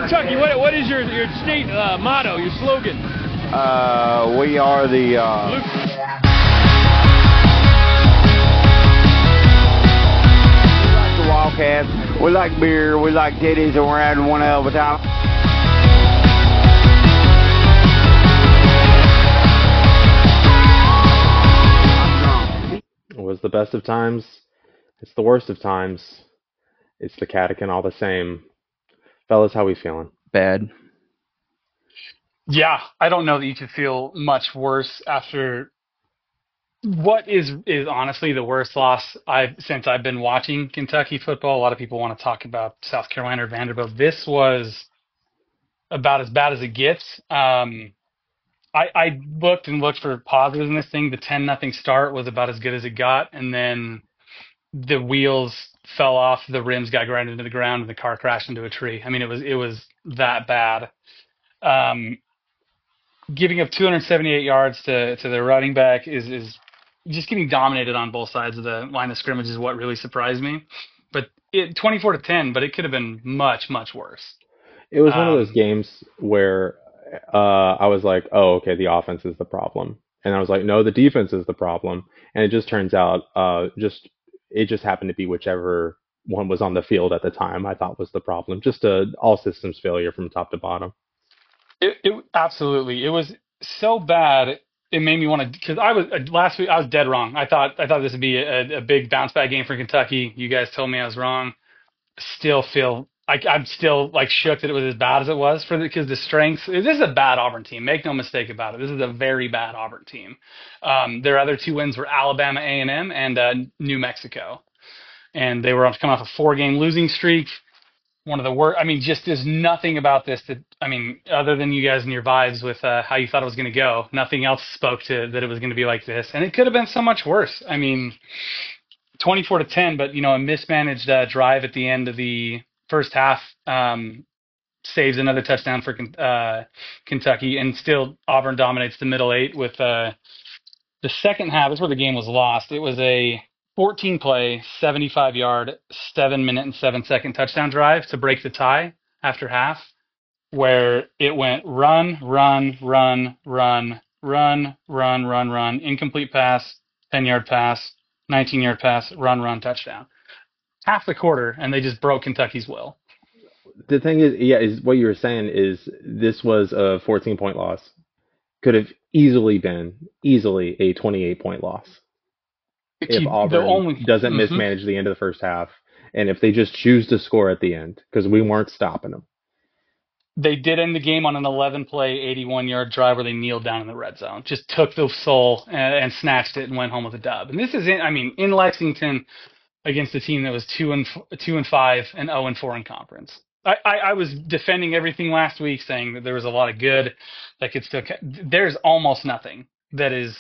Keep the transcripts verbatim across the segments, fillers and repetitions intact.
Kentucky, what what is your your state uh, motto, your slogan? Uh, we are the. Uh... Luke. Wildcats. We like beer, we like titties, and we're having one hell of a time. It was the best of times. It's the worst of times. It's the catechin all the same. Fellas, how we feeling? Bad. Yeah, I don't know that you could feel much worse after what is is honestly the worst loss I've since I've been watching Kentucky football. A lot of people want to talk about South Carolina or Vanderbilt. This was about as bad as it gets. Um, I, I looked and looked for positives in this thing. The ten nothing start was about as good as it got, and then the wheels fell off, the rims got ground into the ground, and the car crashed into a tree. I mean, it was it was that bad. Um, giving up two hundred seventy-eight yards to to their running back is is just getting dominated on both sides of the line of scrimmage is what really surprised me. But it twenty-four to ten, but it could have been much much worse. It was um, one of those games where uh, I was like, oh, okay, the offense is the problem, and I was like, no, the defense is the problem, and it just turns out uh, just it just happened to be whichever one was on the field at the time I thought was the problem. Just a all systems failure from top to bottom. It, it absolutely. It was so bad. It made me want to, because I was last week. I was dead wrong. I thought I thought this would be a, a big bounce back game for Kentucky. You guys told me I was wrong. Still feel like I'm still like shook that it was as bad as it was for the because the strengths. This is a bad Auburn team. Make no mistake about it. This is a very bad Auburn team. Um, their other two wins were Alabama A and M and uh, New Mexico, and they were coming off a four game losing streak. One of the worst. I mean, just there's nothing about this that, I mean, other than you guys and your vibes with uh, how you thought it was going to go, nothing else spoke to that it was going to be like this. And it could have been so much worse. I mean, twenty-four to ten, but, you know, a mismanaged uh, drive at the end of the first half um, saves another touchdown for uh, Kentucky. And still Auburn dominates the middle eight with uh, the second half. That's where the game was lost. It was a fourteen play, seventy-five yard, seven minute and seven second touchdown drive to break the tie after half, where it went run, run, run, run, run, run, run, run, incomplete pass, ten yard pass, nineteen yard pass, run, run, touchdown. Half the quarter, and they just broke Kentucky's will. The thing is, yeah, is what you were saying is this was a fourteen point loss. Could have easily been, easily a twenty-eight point loss. If Auburn only, doesn't mm-hmm. mismanage the end of the first half, and if they just choose to score at the end, because we weren't stopping them. They did end the game on an eleven play, eighty-one yard drive where they kneeled down in the red zone, just took the soul and, and snatched it and went home with a dub. And this is, in, I mean, in Lexington against a team that was two and two and five and zero and four in conference. I, I, I was defending everything last week, saying that there was a lot of good that could still. There's almost nothing that is.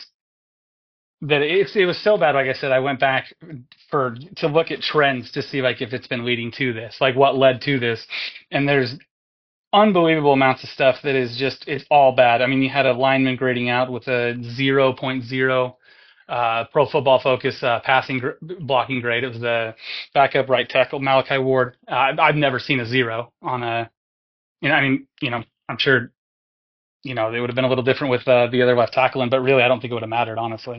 That it's it was so bad. Like I said, I went back for to look at trends to see like if it's been leading to this, like what led to this. And there's unbelievable amounts of stuff that is just it's all bad. I mean, you had a lineman grading out with a zero point zero uh, Pro Football Focus uh, passing gr- blocking grade. It was the backup right tackle Malachi Ward. Uh, I've never seen a zero on a. You know, I mean, you know, I'm sure. You know, it would have been a little different with uh, the other left tackling, but really, I don't think it would have mattered, honestly.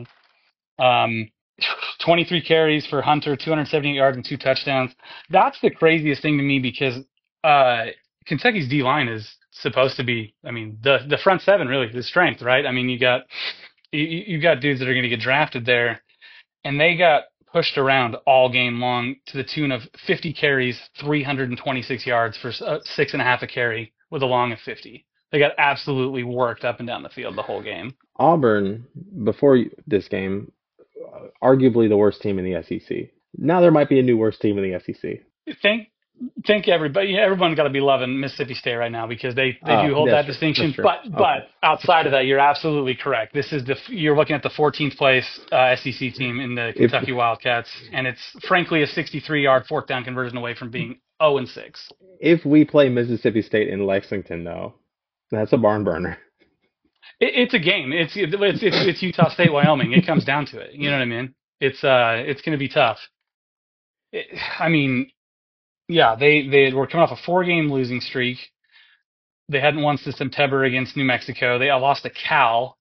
Um, twenty-three carries for Hunter, two hundred seventy-eight yards and two touchdowns. That's the craziest thing to me because uh, Kentucky's D-line is supposed to be, I mean, the the front seven really, the strength, right? I mean, you got you, you got dudes that are going to get drafted there, and they got pushed around all game long to the tune of fifty carries, three hundred twenty-six yards for uh, six and a half a carry with a long of fifty. They got absolutely worked up and down the field the whole game. Auburn, before this game, arguably the worst team in the S E C. Now there might be a new worst team in the S E C. Thank, thank everybody. Everyone's got to be loving Mississippi State right now because they, they oh, do hold that true. distinction. But okay. but outside of that, you're absolutely correct. This is the you're looking at the fourteenth place uh, S E C team in the Kentucky if, Wildcats, and it's frankly a sixty-three yard fourth down conversion away from being zero and six. If we play Mississippi State in Lexington, though, that's a barn burner. It, it's a game. It's, it's it's it's Utah State, Wyoming. It comes down to it. You know what I mean? It's uh it's going to be tough. It, I mean, yeah, they they were coming off a four game losing streak. They hadn't won since September against New Mexico. They lost to Cal.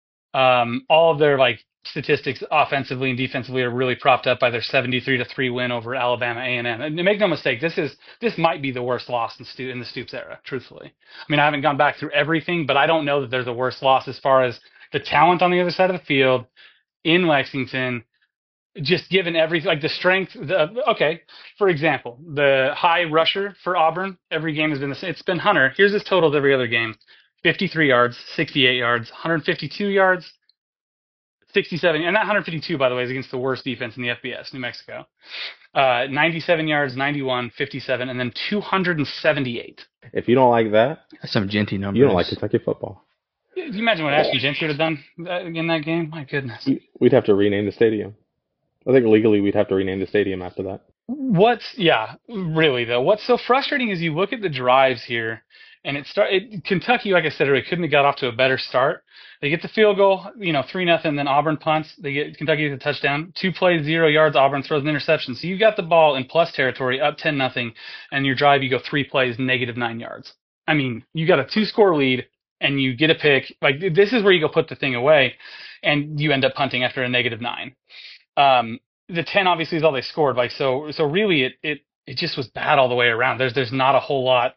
Um, all of their like statistics offensively and defensively are really propped up by their seventy-three to three win over Alabama A and M. And make no mistake, this is this might be the worst loss in, Stu, in the Stoops era, truthfully. I mean, I haven't gone back through everything, but I don't know that there's a worse loss as far as the talent on the other side of the field in Lexington. Just given everything, like the strength, the, okay, for example, the high rusher for Auburn, every game has been the same. It's been Hunter. Here's his totals every other game. fifty-three yards, sixty-eight yards, one hundred fifty-two yards, sixty-seven. And that one hundred fifty-two, by the way, is against the worst defense in the F B S, New Mexico. Uh, ninety-seven yards, ninety-one, fifty-seven, and then two hundred seventy-eight. If you don't like that, that's some Genty numbers. You don't like Kentucky football. Can you imagine what Ashton Gentry would have done in that game? My goodness. We'd have to rename the stadium. I think legally we'd have to rename the stadium after that. What's, yeah, really though, what's so frustrating is you look at the drives here, and it start it, Kentucky, like I said, it couldn't have got off to a better start. They get the field goal, you know, three nothing, then Auburn punts. They get Kentucky gets a touchdown. Two plays, zero yards. Auburn throws an interception. So you got the ball in plus territory, up ten nothing, and your drive you go three plays, negative nine yards. I mean, you got a two score lead, and you get a pick. Like this is where you go put the thing away, and you end up punting after a negative nine. Um, the ten obviously is all they scored. Like so, so really, it it it just was bad all the way around. There's there's not a whole lot.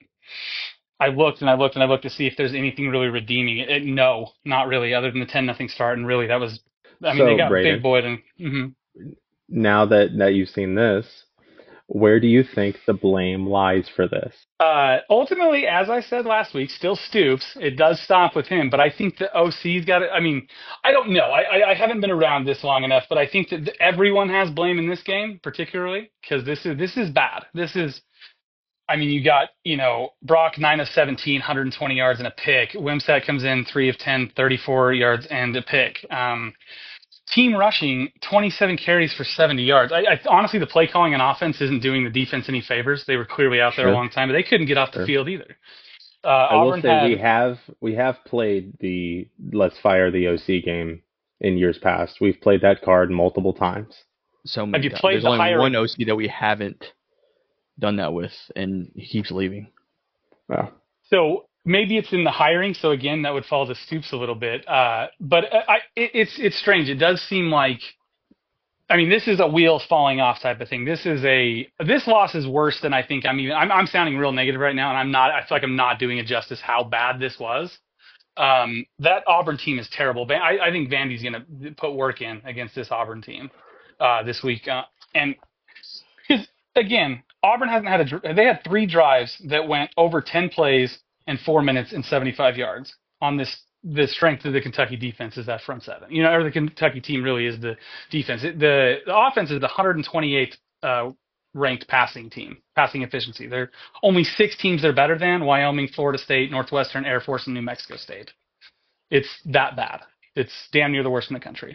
I looked and I looked and I looked to see if there's anything really redeeming. It, it, no, not really, other than the ten nothing start. And really, that was. I mean, so, they got Braden, Big Boyd and. Mm-hmm. Now that that you've seen this, where do you think the blame lies for this? Uh, ultimately, as I said last week, still Stoops. It does stop with him, but I think the O C's got it. I mean, I don't know. I, I, I haven't been around this long enough, but I think that everyone has blame in this game, particularly because this is this is bad. This is, I mean, you got you know Brock nine of seventeen, one hundred twenty yards and a pick. Wimsatt comes in three of ten, thirty-four yards and a pick. Um, Team rushing, twenty-seven carries for seventy yards. I, I honestly, the play calling on offense isn't doing the defense any favors. They were clearly out there sure. a long time, but they couldn't get off the sure. field either. Uh, I Auburn will say had, we have we have played the let's fire the O C game in years past. We've played that card multiple times. So many have you times. played There's the only higher... one O C that we haven't done that with, and he keeps leaving. Wow. So maybe it's in the hiring. So again, that would fall to Stoops a little bit. Uh, but I, it, it's it's strange. It does seem like. I mean, this is a wheels falling off type of thing. This is a this loss is worse than I think. I'm even. I'm, I'm sounding real negative right now, and I'm not. I feel like I'm not doing it justice how bad this was. Um, that Auburn team is terrible. I, I think Vandy's going to put work in against this Auburn team uh, this week, uh, and because again, Auburn hasn't had a. They had three drives that went over ten plays and four minutes and seventy-five yards on this. The strength of the Kentucky defense is that front seven. You know, or the Kentucky team really is the defense. It, the, the offense is the one hundred twenty-eighth uh, ranked passing team, passing efficiency. There are only six teams they're better than: Wyoming, Florida State, Northwestern, Air Force, and New Mexico State. It's that bad. It's damn near the worst in the country.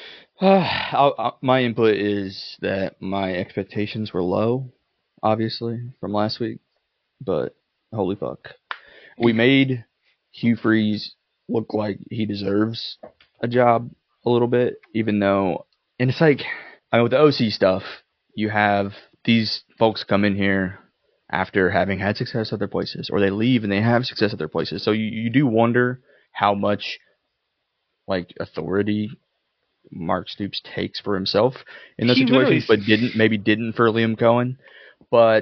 Uh, I, my input is that my expectations were low, obviously, from last week. But holy fuck. We made Hugh Freeze look like he deserves a job a little bit, even though, and it's like, I mean, with the O C stuff, you have these folks come in here after having had success other places, or they leave and they have success other places. So you, you do wonder how much, like, authority Mark Stoops takes for himself in those he situations, but didn't, maybe didn't for Liam Cohen. But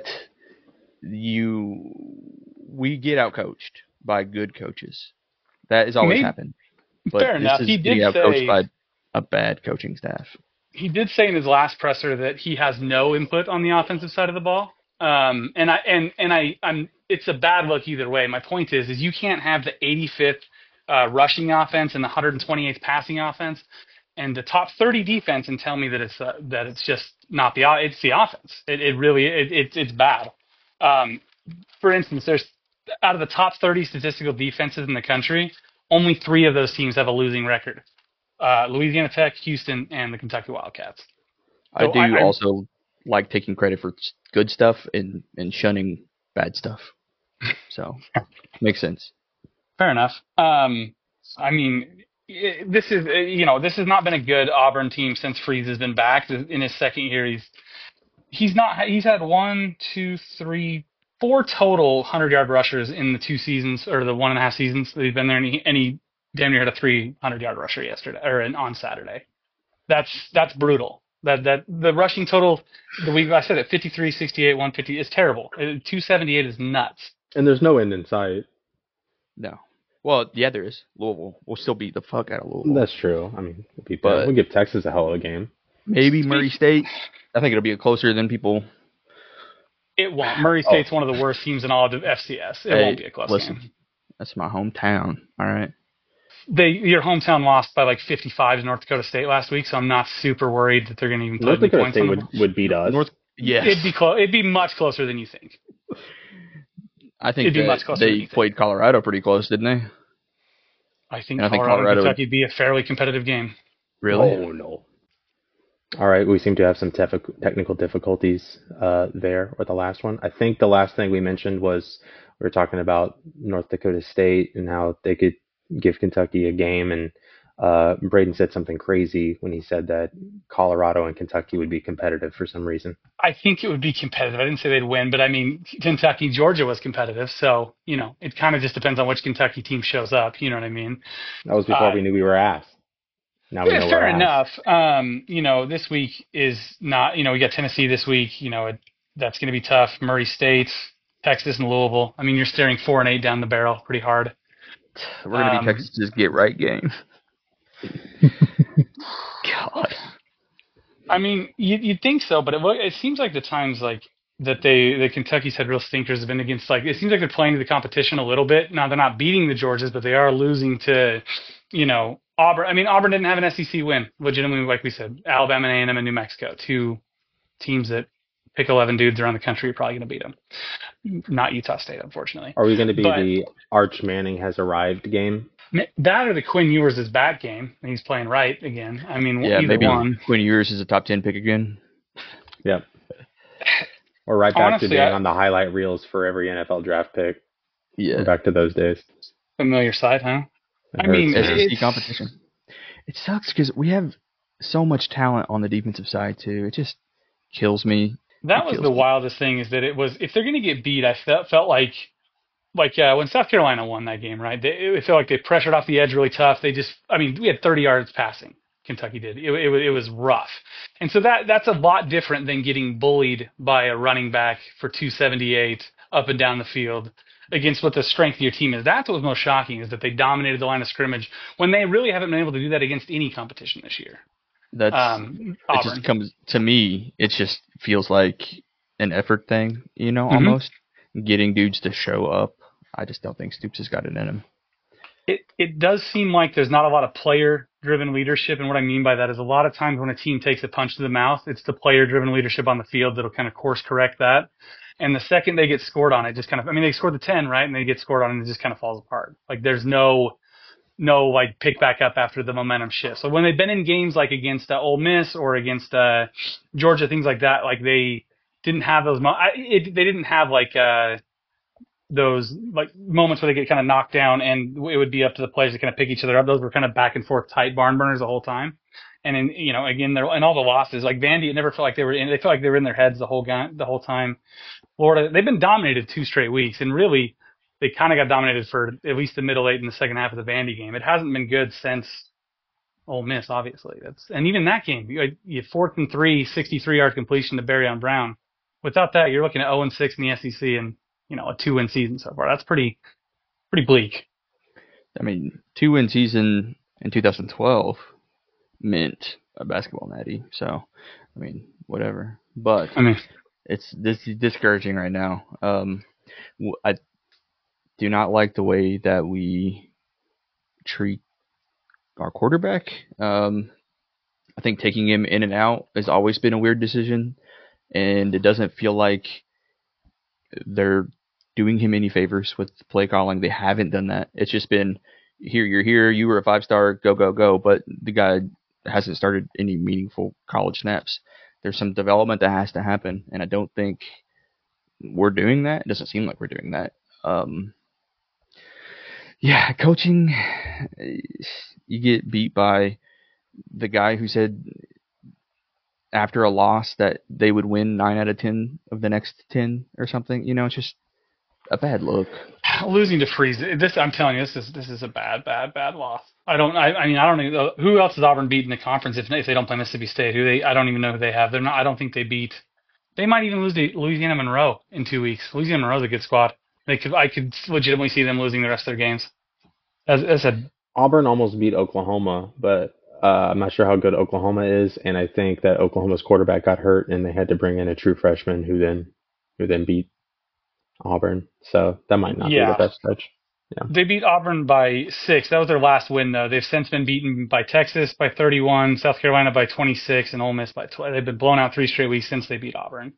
you, we get outcoached by good coaches. That has always Maybe, happened. But fair enough. He did say coached by a bad coaching staff. He did say in his last presser that he has no input on the offensive side of the ball. Um, and I and and I I'm it's a bad look either way. My point is is you can't have the eighty-fifth uh, rushing offense and the one hundred twenty-eighth passing offense and the top thirty defense and tell me that it's uh, that it's just not the it's the offense. It it really it, it it's bad. Um, for instance, there's out of the top thirty statistical defenses in the country, only three of those teams have a losing record. Uh, Louisiana Tech, Houston, and the Kentucky Wildcats. So I do I, also like taking credit for good stuff and, and shunning bad stuff. So, makes sense. Fair enough. Um, I mean, this is, you know, this has not been a good Auburn team since Freeze has been back. In his second year, he's he's not, he's had one, two, three, four total hundred-yard rushers in the two seasons, or the one and a half seasons that he's been there, and he, and he damn near had a three hundred-yard rusher yesterday, or on Saturday. That's that's brutal. That that the rushing total, the week I said it, fifty-three, sixty-eight, one fifty is terrible. two seventy-eight is nuts. And there's no end in sight. No. Well, yeah, there is. Louisville. We'll still beat the fuck out of Louisville. That's true. I mean, we'll, beat But- that. we'll give Texas a hell of a game. Maybe Murray State. I think it'll be closer than people. It won't. Murray State's one of the worst teams in all of F C S. It Hey, won't be a close listen, game. That's my hometown. All right. They your hometown lost by like fifty-five to North Dakota State last week, so I'm not super worried that they're going to even put North any Dakota points State on would, them. would beat us. North. Yes. It'd be close. It'd be much closer than you think. I think it'd be that much closer than you they think. played Colorado pretty close, didn't they? I think And I think Colorado, Colorado and Kentucky would be a fairly competitive game. Really? Oh, no. All right, we seem to have some tef- technical difficulties uh, there with the last one. I think the last thing we mentioned was we were talking about North Dakota State and how they could give Kentucky a game, and uh, Braden said something crazy when he said that Colorado and Kentucky would be competitive for some reason. I think it would be competitive. I didn't say they'd win, but I mean, Kentucky, Georgia was competitive, so, you know, it kind of just depends on which Kentucky team shows up, you know what I mean? That was before Uh, we knew we were ass. Now we Yeah, know fair we're ass. enough. Um, you know, this week is not, you know, we got Tennessee this week, you know, it, that's going to be tough. Murray State, Texas, and Louisville. I mean, you're staring four and eight down the barrel pretty hard. We're going to Um, be Texas's get right game. God. I mean, you, you'd think so, but it, it seems like the times like that they the Kentucky's had real stinkers have been against, like, it seems like they're playing to the competition a little bit. Now they're not beating the Georgias, but they are losing to, you know, Auburn. I mean, Auburn didn't have an S E C win, legitimately, like we said. Alabama and A and M and New Mexico, two teams that pick eleven dudes around the country, you're probably going to beat them. Not Utah State, unfortunately. Are we going to be But- the Arch Manning has arrived game? That or the Quinn Ewers is back game, and he's playing right again. I mean, Yeah, either maybe one. Quinn Ewers is a top ten pick again. Yep. Or right back Honestly, to being I- on the highlight reels for every N F L draft pick. Yeah. We're back to those days. Familiar side, huh? It I mean, hurts. S E C it's- competition. It sucks because we have so much talent on the defensive side too. It just kills me. That It was feels the good. wildest thing, is that it was, if they're going to get beat, I felt felt like like uh, when South Carolina won that game, right? They, it felt like they pressured off the edge really tough. They just, I mean, we had thirty yards passing. Kentucky did. It, it, it was rough, and so that that's a lot different than getting bullied by a running back for two seventy-eight up and down the field against what the strength of your team is. That's what was most shocking, is that they dominated the line of scrimmage when they really haven't been able to do that against any competition this year. That's Um, it. Auburn. Just comes to me. It just feels like an effort thing, you know, Mhm. almost getting dudes to show up. I just don't think Stoops has got it in him. It it does seem like there's not a lot of player-driven leadership, and what I mean by that is a lot of times when a team takes a punch to the mouth, it's the player-driven leadership on the field that'll kind of course-correct that. And the second they get scored on, it just kind of, I mean, they scored the ten, right, and they get scored on, and it just kind of falls apart. Like, there's no, no like, pick back up after the momentum shift. So when they've been in games like against uh, Ole Miss or against uh, Georgia, things like that, like, they didn't have those, mo- I, it, they didn't have, like, uh, those like moments where they get kind of knocked down, and it would be up to the players to kind of pick each other up. Those were kind of back and forth tight barn burners the whole time. And in, you know, again, they're, and all the losses, like Vandy, it never felt like they were in, they felt like they were in their heads the whole game, the whole time. Florida, they've been dominated two straight weeks, and really they kind of got dominated for at least the middle eight in the second half of the Vandy game. It hasn't been good since Ole Miss, obviously. That's, and even that game, you had, you had fourth and three, sixty-three yard completion to Barryon Brown. Without that, you're looking at oh and six in the S E C, and, you know, a two-win season so far. That's pretty, pretty bleak. I mean, two win season in two thousand twelve meant a basketball natty. So, I mean, whatever. But I mean, it's this is discouraging right now. Um, w- I do not like the way that we treat our quarterback. Um, I think taking him in and out has always been a weird decision, and it doesn't feel like they're doing him any favors with play calling. They haven't done that. It's just been, here, you're here, you were a five-star, go, go, go, but the guy hasn't started any meaningful college snaps. There's some development that has to happen, and I don't think we're doing that. It doesn't seem like we're doing that. Um, yeah, coaching, you get beat by the guy who said after a loss that they would win nine out of ten of the next ten or something. You know, it's just, a bad look. Losing to Freeze, this I'm telling you, this is this is a bad, bad, bad loss. I don't. I, I mean, I don't know who else has Auburn beat in the conference if, if they don't play Mississippi State. Who they? I don't even know who they have. They're not. I don't think they beat. They might even lose to Louisiana Monroe in two weeks. Louisiana Monroe's a good squad. They could. I could legitimately see them losing the rest of their games. As, as I said, Auburn almost beat Oklahoma, but uh, I'm not sure how good Oklahoma is, and I think that Oklahoma's quarterback got hurt, and they had to bring in a true freshman who then who then beat Auburn. So that might not yeah. be the best stretch. Yeah. They beat Auburn by six. That was their last win, though. They've since been beaten by Texas by thirty-one, South Carolina by twenty-six, and Ole Miss by twelve. They've been blown out three straight weeks since they beat Auburn.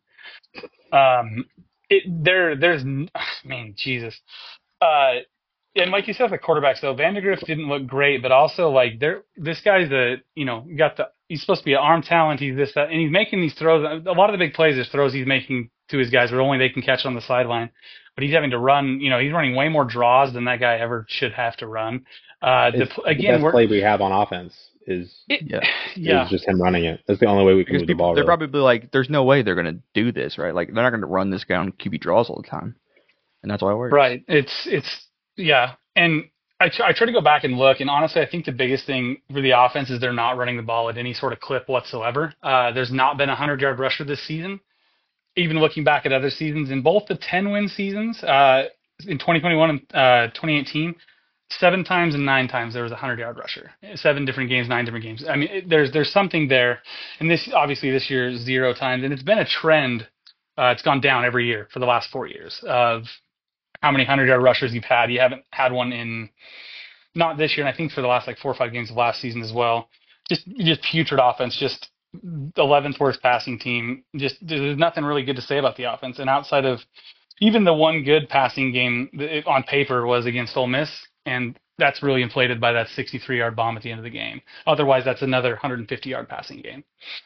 Um, it, there, there's, I mean, Jesus. Uh, and like you said, the quarterbacks, though, Vandegrift didn't look great, but also, like, they're, this guy's a, you know, got the, he's supposed to be an arm talent. He's this, that, and he's making these throws. A lot of the big plays, is throws he's making to his guys where only they can catch on the sideline. But he's having to run, you know, he's running way more draws than that guy ever should have to run. Uh, the, again, the best we're, play we have on offense is, it, yeah. yeah. is just him running it. That's the only way we can Because move the people, ball. they're Really. probably like, there's no way they're going to do this, right? Like, they're not going to run this guy on Q B draws all the time. And that's why it works. Right. It's, it's, yeah. And I, I try to go back and look, and honestly, I think the biggest thing for the offense is they're not running the ball at any sort of clip whatsoever. Uh, there's not been a hundred-yard rusher this season. Even looking back at other seasons, in both the ten-win seasons, uh, in twenty twenty-one and uh, twenty eighteen, seven times and nine times there was a hundred-yard rusher. Seven different games, nine different games. I mean, it, there's there's something there, and this obviously this year zero times, and it's been a trend. Uh, it's gone down every year for the last four years of how many hundred-yard rushers you've had. You haven't had one in not this year, and I think for the last like four or five games of last season as well. Just just putrid offense, just eleventh worst passing team. Just there's nothing really good to say about the offense, and outside of even the one good passing game on paper was against Ole Miss, and that's really inflated by that sixty-three-yard bomb at the end of the game. Otherwise, that's another one hundred fifty-yard passing game.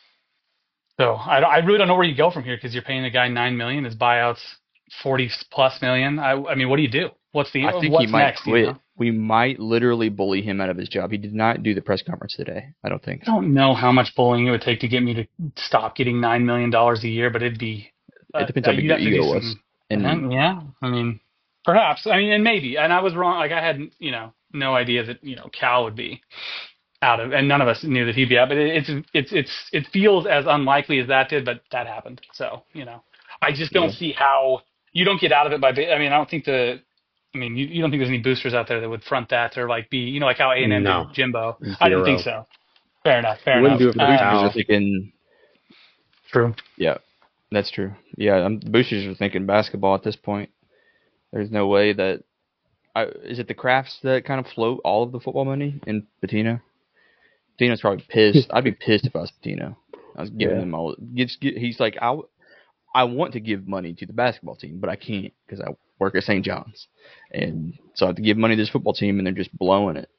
So I, I really don't know where you go from here because you're paying the guy nine million dollars, his buyouts forty plus million. I, I mean, what do you do? What's the I think what's he might next? quit. You know? We might literally bully him out of his job. He did not do the press conference today. I don't think. I don't know how much bullying it would take to get me to stop getting nine million dollars a year, but it'd be. It depends uh, how big your ego was. And, and yeah, I mean, perhaps. I mean, and maybe. And I was wrong. Like I had, you know, no idea that you know Cal would be out of, and none of us knew that he'd be out. But it, it's it's it's it feels as unlikely as that did, but that happened. So you know, I just don't yeah. see how you don't get out of it by. I mean, I don't think the. I mean, you, you don't think there's any boosters out there that would front that or like be, you know, like how A and M no. did Jimbo. Zero. I didn't think so. Fair enough. Fair wouldn't enough. do it for the uh, boosters are thinking. True. Yeah, that's true. Yeah, um, the boosters are thinking basketball at this point. There's no way that. I, is it the Crafts that kind of float all of the football money in Patino? Patino's probably pissed. I'd be pissed if I was Patino. I was giving yeah. him all. He's like, I, I want to give money to the basketball team, but I can't because I work at Saint John's. And so I have to give money to this football team, and they're just blowing it.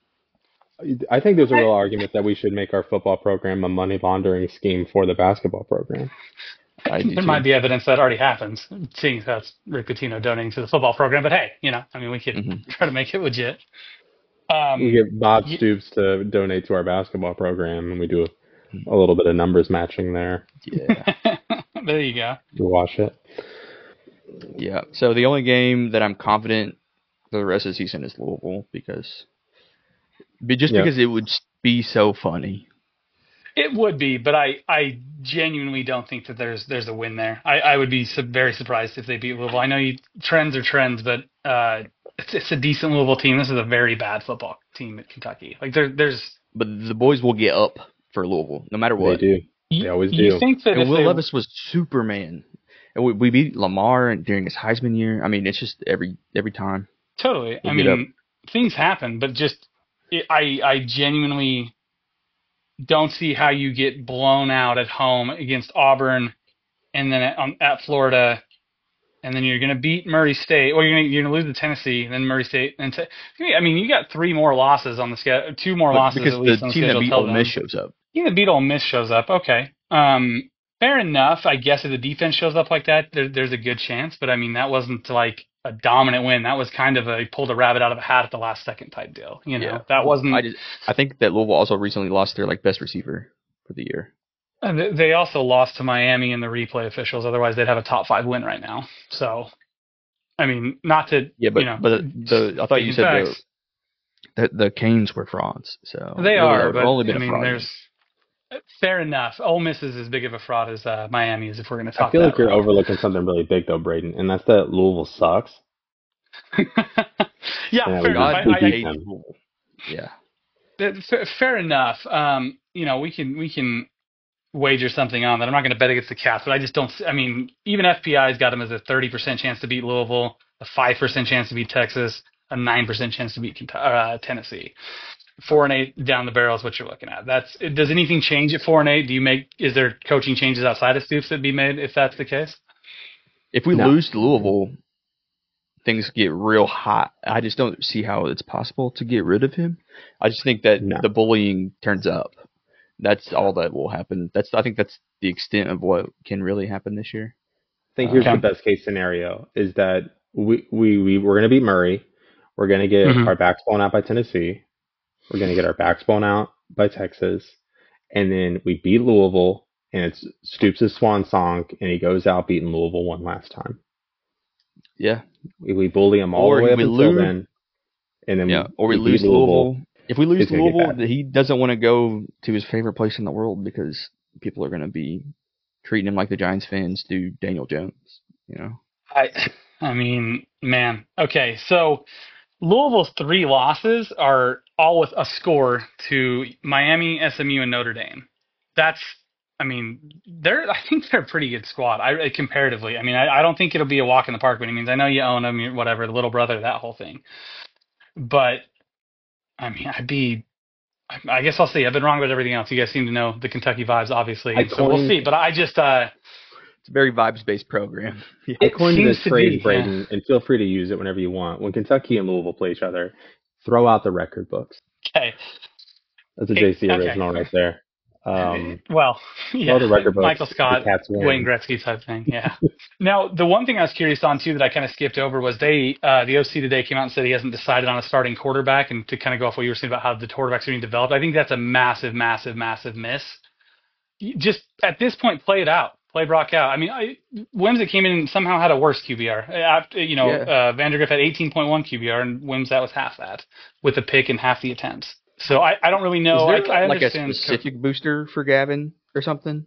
I think there's a real argument that we should make our football program a money laundering scheme for the basketball program. I there might be evidence that already happens, seeing as that's Rick Pitino donating to the football program. But hey, you know, I mean, we could mm-hmm. try to make it legit. Um, we get Bob Stoops to donate to our basketball program, and we do a, a little bit of numbers matching there. Yeah, there you go. You watch it. Yeah. So the only game that I'm confident for the rest of the season is Louisville because, just yep. because it would be so funny. It would be, but I, I genuinely don't think that there's there's a win there. I, I would be su- very surprised if they beat Louisville. I know you, trends are trends, but uh, it's, it's a decent Louisville team. This is a very bad football team at Kentucky. Like there, there's. But the boys will get up for Louisville, no matter what. They do. They always do. You think that and Will they, Levis was Superman. And we, we beat Lamar during his Heisman year. I mean, it's just every every time. Totally. I mean, things happen, but just it, I I genuinely don't see how you get blown out at home against Auburn, and then at, um, at Florida, and then you're going to beat Murray State, or you're going you're going to lose to Tennessee, and then Murray State, and t- I mean, you got three more losses on the schedule, two more but losses because at least the on the team schedule. that beat Ole Miss shows up. The team that beat Ole Miss shows up. Okay. Um. Fair enough. I guess if the defense shows up like that, there, there's a good chance. But, I mean, that wasn't like a dominant win. That was kind of a pulled a rabbit out of a hat at the last second type deal. You know, yeah. that wasn't. I, just, I think that Louisville also recently lost their like best receiver for the year. And they also lost to Miami in the replay officials. Otherwise, they'd have a top five win right now. So, I mean, not to yeah, but you know, but the I thought you said facts. the, the the Canes were frauds, so they are. But only been I mean, a fraud. there's fair enough. Ole Miss is as big of a fraud as uh, Miami is. If we're going to talk, I feel like that you're route. overlooking something really big though, Braden, and that's that Louisville sucks. yeah, Yeah, fair we enough. got- we I, beat I, them. Yeah. that- fair, fair enough. Um, you know, we can we can wager something on that. I'm not going to bet against the Cats, but I just don't. I mean, even F P I's got them as a thirty percent chance to beat Louisville, a five percent chance to beat Texas, a nine percent chance to beat Kentucky, uh, Tennessee. Four and eight down the barrel is what you're looking at. That's does anything change at four and eight? Do you make is there coaching changes outside of Stoops that be made if that's the case? If we No. lose to Louisville, things get real hot. I just don't see how it's possible to get rid of him. I just think that No. the bullying turns up. That's all that will happen. That's I think that's the extent of what can really happen this year. I think here's Okay. the best case scenario is that we, we, we, we're going to beat Murray. We're going to get Mhm. our backs blown out by Tennessee. We're going to get our backs blown out by Texas. And then we beat Louisville, and it's Stoops' swan song, and he goes out beating Louisville one last time. Yeah. We, we bully him all Or the way up we until lose- then. And then Yeah. Or we, beat lose Louisville. If we lose It's to gonna get Louisville, bad. he doesn't want to go to his favorite place in the world because people are going to be treating him like the Giants fans do Daniel Jones. You know. I, I mean, man. Okay, so Louisville's three losses are all with a score to Miami, S M U, and Notre Dame. That's, I mean, they're. I think they're a pretty good squad. I comparatively. I mean, I, I don't think it'll be a walk in the park by any means. I know you own them, you're whatever, the little brother, that whole thing. But I mean, I'd be. I guess I'll say I've been wrong about everything else. You guys seem to know the Kentucky vibes, obviously, I so we'll coined- see. But I just. uh It's a very vibes-based program. Yeah. I It coined seems this to phrase, be, Braden, and feel free to use it whenever you want. When Kentucky and Louisville play each other, throw out the record books. Okay. That's a Okay, J C okay. original right there. Um, Well, yeah, the record books, Michael Scott, the Cats win. Wayne Gretzky type thing. Yeah. Now, the one thing I was curious on too that I kind of skipped over was they, uh, the O C today came out and said he hasn't decided on a starting quarterback. And to kind of go off what you were saying about how the quarterbacks are being developed, I think that's a massive, massive, massive miss. You just at this point, play it out. Play Brock out. I mean, I, Wimsatt came in and somehow had a worse Q B R. After, you know, Yeah. uh, Vandergriff had eighteen point one Q B R, and Wimsatt was half that with a pick and half the attempts. So I, I don't really know. Is there I, I like a understand. specific booster for Gavin or something?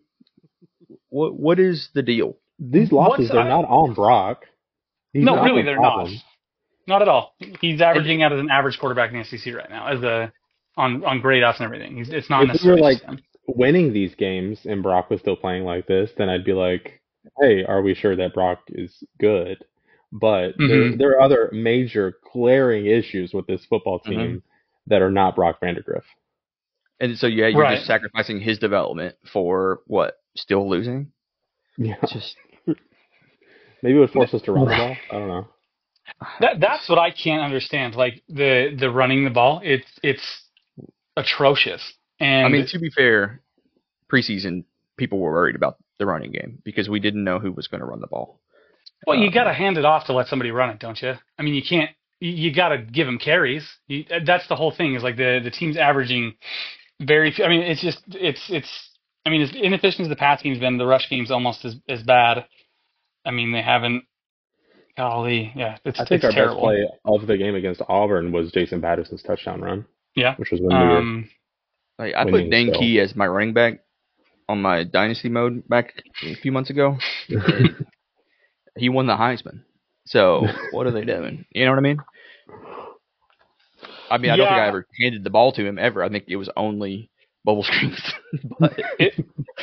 What What is the deal? These losses What's- are not on Brock. He's No, not really, the they're problem. not. Not at all. He's averaging out as an average quarterback in the S E C right now, as a on on grade offs and everything. He's, it's not If we necessarily were like just him. winning these games and Brock was still playing like this, then I'd be like, hey, are we sure that Brock is good? But there, Mhm. there are other major glaring issues with this football team Mhm. that are not Brock Vandergriff. And so yeah, you're Right. just sacrificing his development for what? Still losing? Yeah. It's just Maybe it would force us to run the ball. I don't know. That that's what I can't understand. Like the the running the ball, it's it's atrocious. And I mean, to be fair, preseason people were worried about the running game because we didn't know who was going to run the ball. well, you uh, got to hand it off to let somebody run it, don't you? I mean, you can't. You, you got to give them carries. You, that's the whole thing. Is like the the team's averaging very few. I mean, it's just it's it's. I mean, as inefficient as the pass game's been, the rush game's almost as as bad. I mean, they haven't. Golly, yeah, it's I think it's our terrible. best play of the game against Auburn was Jason Patterson's touchdown run, Yeah. which was when we were Um, Like, I winning put Dane still. Key as my running back on my dynasty mode back a few months ago. He won the Heisman. So what are they doing? You know what I mean? I mean, I don't think Yeah. I ever handed the ball to him ever. I think it was only bubble screens. but it,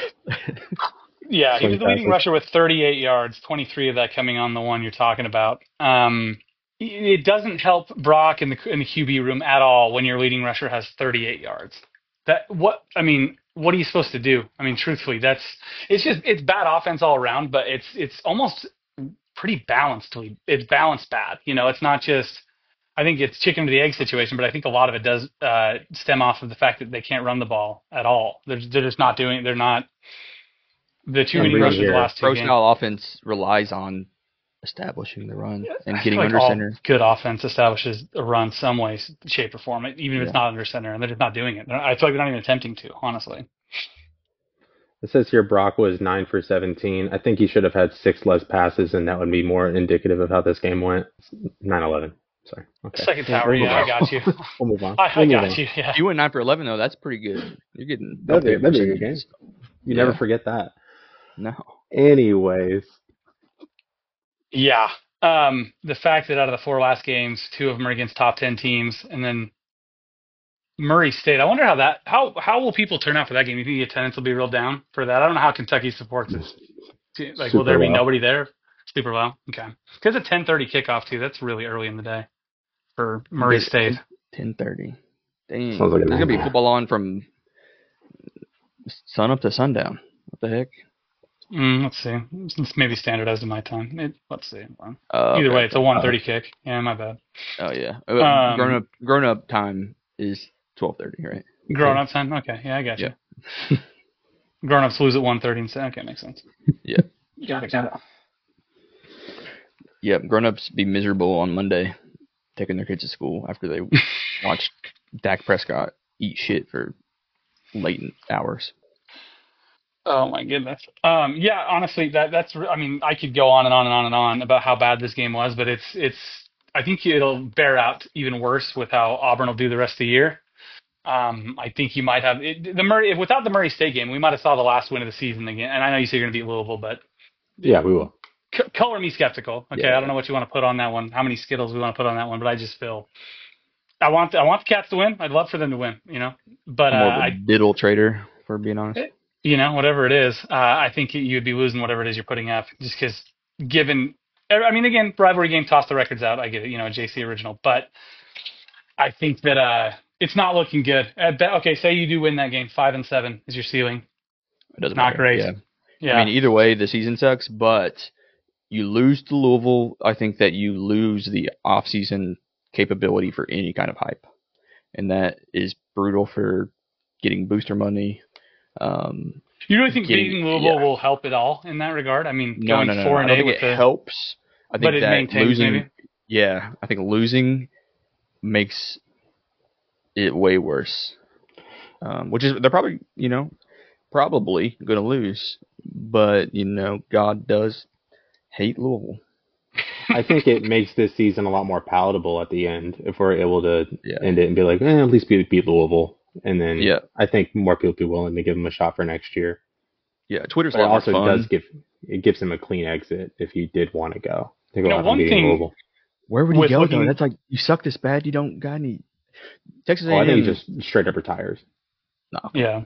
yeah, he was the leading passes. rusher with thirty-eight yards, twenty-three of that coming on the one you're talking about. Um, it doesn't help Brock in the in the Q B room at all when your leading rusher has thirty-eight yards. That what I mean, what are you supposed to do? I mean, truthfully, that's it's just it's bad offense all around, but it's it's almost pretty balanced. It's balanced bad. You know, it's not just. I think it's chicken to the egg situation, but I think a lot of it does uh, stem off of the fact that they can't run the ball at all. They're they're just not doing. They're not. The two I'm leading reading rushers the here. last two pro games. style offense relies on establishing the run and I getting feel like under all center. good offense establishes a run some way, shape, or form, even if it's Yeah. not under center, and they're just not doing it. I feel like they're not even attempting to, honestly. It says here Brock was nine for seventeen. I think he should have had six less passes, and that would be more indicative of how this game went. nine eleven. Sorry. Okay. Second tower, yeah, I got you. We'll move on. I, I we'll got on. you, yeah. You went nine for eleven, though. That's pretty good. You're getting... That'd be, that'd be a good game. You Yeah. never forget that. No. Anyways. Yeah. Um, the fact that out of the four last games, two of them are against top ten teams, and then Murray State. I wonder how that how how will people turn out for that game? You think the attendance will be real down for that? I don't know how Kentucky supports it. Like, Super will there be well. nobody there? Super well. Okay. Because a ten thirty kickoff too. That's really early in the day for Murray It's State. ten thirty. Dang. Sounds like a There's going to be nightmare. football on from sun up to sundown. What the heck? Mm, let's see. It's maybe standardized in my time. It, let's see. Well, Uh, Either okay. way, it's a one thirty kick. Yeah, my bad. Oh, yeah. Um, grown up grown up time is twelve thirty, right? Grown up time. Okay. Yeah, I got you. Yeah. Grown ups lose at one thirty and say, okay, makes sense. Yeah. Got it. Got it. Yep, grown-ups be miserable on Monday taking their kids to school after they watched Dak Prescott eat shit for late hours. Oh my goodness. Um, yeah, honestly, that that's. I mean, I could go on and on and on and on about how bad this game was, but it's it's. I think it'll bear out even worse with how Auburn will do the rest of the year. Um, I think you might have it, the Murray without the Murray State game. We might have saw the last win of the season again. And I know you say you're going to beat Louisville, but Yeah, we will. c- color me skeptical. Okay, Yeah. I don't know what you want to put on that one. How many Skittles we want to put on that one? But I just feel I want I want the Cats to win. I'd love for them to win. You know, but uh, I'm more of a I. diddle trader, for being honest. You know, whatever it is, uh, I think you'd be losing whatever it is you're putting up, just because given, I mean, again, rivalry game, toss the records out. I get it, you know, a J C original, but I think that uh, it's not looking good. Uh, bet- okay, say you do win that game, five and seven is your ceiling. It doesn't Not matter. great. Yeah. Yeah, I mean, either way, the season sucks, but you lose to Louisville, I think that you lose the off-season capability for any kind of hype. And that is brutal for getting booster money. Um, you really think getting- beating Louisville yeah. will help at all in that regard? I mean, no, going no, no, four no. I and don't eight think with it the, helps. I think but it that maintains losing, maybe. yeah, I think losing makes it way worse. Um, which is, they're probably, you know, probably going to lose. But, you know, God does hate Louisville. I think it makes this season a lot more palatable at the end if we're able to Yeah. end it and be like, eh, at least beat, beat Louisville. And then Yeah. I think more people will be willing to give him a shot for next year. Yeah, Twitter's a But it lot more also fun. does give it gives him a clean exit if he did want to go. To go You know, out one and beat thing- Louisville. Where would he with go, looking- though? That's like, you suck this bad, you don't got any... Texas Oh, A I and M... think he just straight up retires. No. Yeah.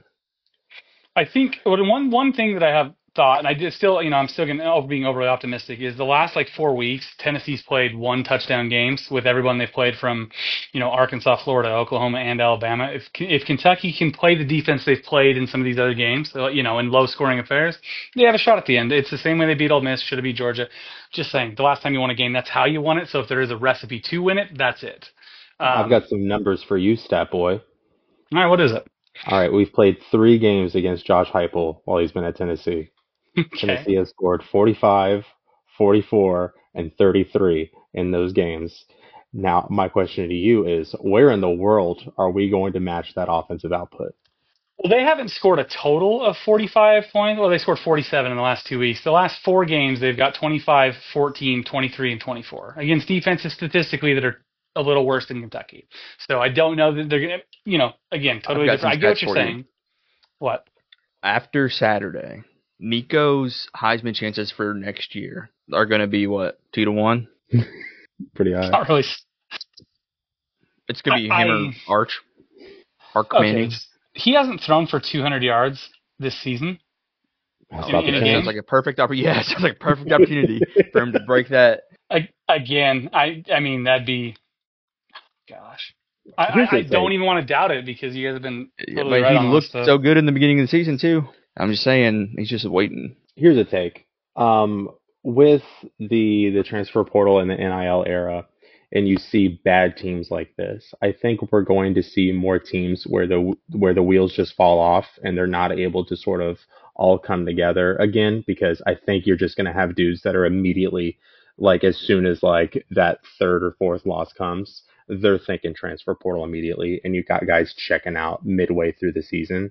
I think well, one one thing that I have thought, and I did still, you know, I'm still gonna, oh, being overly optimistic, is the last like four weeks, Tennessee's played one touchdown games with everyone they've played from, you know, Arkansas, Florida, Oklahoma, and Alabama. If if Kentucky can play the defense they've played in some of these other games, you know, in low scoring affairs, they have a shot at the end. It's the same way they beat Ole Miss, should have beat Georgia. Just saying, the last time you won a game, that's how you won it. So if there is a recipe to win it, that's it. Um, I've got some numbers for you, stat boy. all right, what is it? All right, we've played three games against Josh Heupel while he's been at Tennessee. Okay. Tennessee has scored forty-five, forty-four, and thirty-three in those games. Now, my question to you is, where in the world are we going to match that offensive output? Well, they haven't scored a total of forty-five points. Well, they scored forty-seven in the last two weeks. The last four games, they've got twenty-five, fourteen, twenty-three, and twenty-four against defenses statistically that are a little worse than Kentucky. So I don't know that they're going to, you know, again, totally I've got different. I some get what stats you're for you. saying. What? After Saturday, Nico's Heisman chances for next year are going to be, what, two to one? Pretty high. Not really. s- It's going to be I- him or I- Arch. Arch Okay. Manning. He hasn't thrown for two hundred yards this season. That's in- about in the a That game? chance. sounds like a perfect opportunity. Yeah, it sounds like a perfect opportunity for him to break that. I, again, I, I mean, that'd be, gosh. I, Here's I, I the don't thing. even want to doubt it because you guys have been Yeah, totally but right he on looked this stuff. so good in the beginning of the season, too. I'm just saying, he's just waiting. Here's a take. Um, with the the transfer portal and the N I L era, and you see bad teams like this, I think we're going to see more teams where the where the wheels just fall off and they're not able to sort of all come together again, because I think you're just going to have dudes that are immediately, like, as soon as like that third or fourth loss comes, they're thinking transfer portal immediately, and you've got guys checking out midway through the season.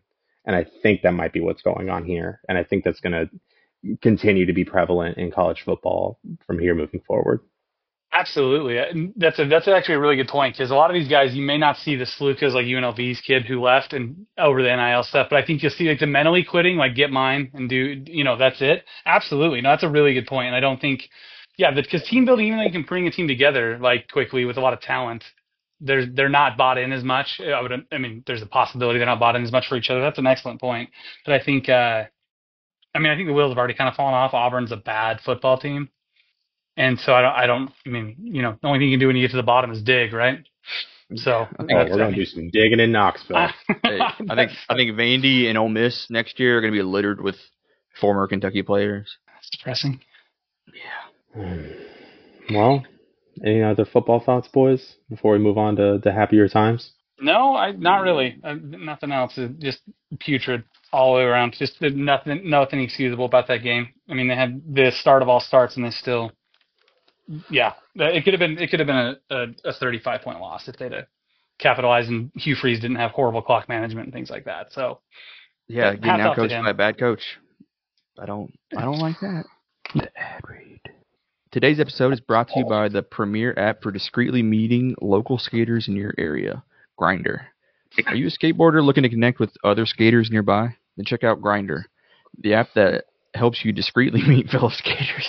And I think that might be what's going on here. And I think that's going to continue to be prevalent in college football from here moving forward. Absolutely. That's a, that's actually a really good point, because a lot of these guys, you may not see the Slukas, like U N L V's kid who left and over the N I L stuff, but I think you'll see like the mentally quitting, like get mine and do, you know, that's it. Absolutely. No, that's a really good point. And I don't think, yeah, because team building, even though you can bring a team together like quickly with a lot of talent, they're, they're not bought in as much. I would, I mean, there's a possibility they're not bought in as much for each other. That's an excellent point. But I think, uh, I mean, I think the wheels have already kind of fallen off. Auburn's a bad football team. And so I don't, I don't, I mean, you know, the only thing you can do when you get to the bottom is dig, right? So oh, we're going to do some digging in Knoxville. hey, I think I think Vandy and Ole Miss next year are going to be littered with former Kentucky players. That's depressing. Yeah. Well, any other football thoughts, boys, before we move on to, to happier times? No, I not really. Uh, nothing else. It's just putrid all the way around. Just nothing, nothing excusable about that game. I mean, they had the start of all starts, and they still. Yeah, it could have been it could have been a, a, a thirty-five point loss if they'd have capitalized and Hugh Freeze didn't have horrible clock management and things like that. So yeah, getting out coached by a bad coach. I don't I don't like that. The ad read. Today's episode is brought to you by the premier app for discreetly meeting local skaters in your area, Grindr. Are you a skateboarder looking to connect with other skaters nearby? Then check out Grindr, the app that helps you discreetly meet fellow skaters.